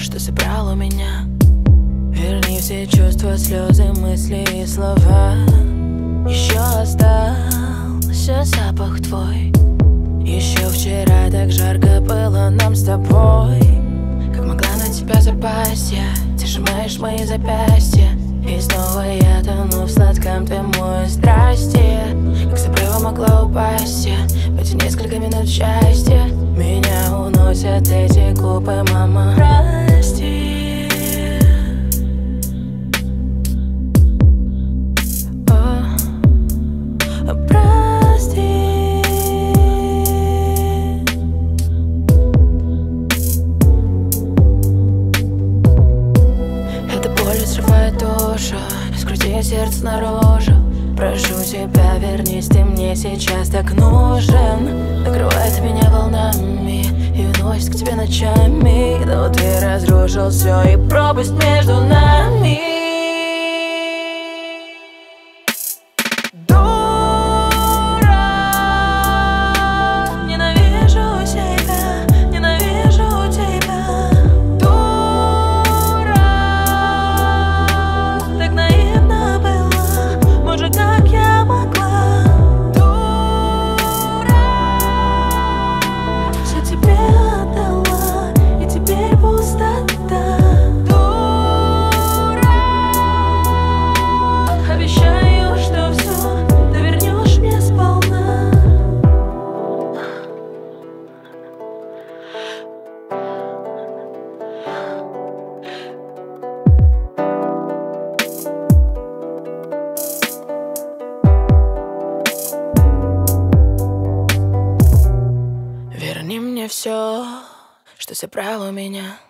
что собрал у меня. Верни все чувства, слезы, мысли и слова. Еще остался запах твой. Еще вчера так жарко было нам с тобой. Как могла на тебя запасть я? Ты сжимаешь мои запястья, и снова я тону в сладком ты мой страсти. Как с обрыва могла упасть я в эти несколько минут счастья. Меня уносят эти клубы, мама, прости. Срывает душу, скрути сердце наружу. Прошу тебя, вернись, ты мне сейчас так нужен. Накрывает меня волнами и уносит к тебе ночами. Но ты разрушил все и пропасть между нами. Верни мне все, что собрал у меня.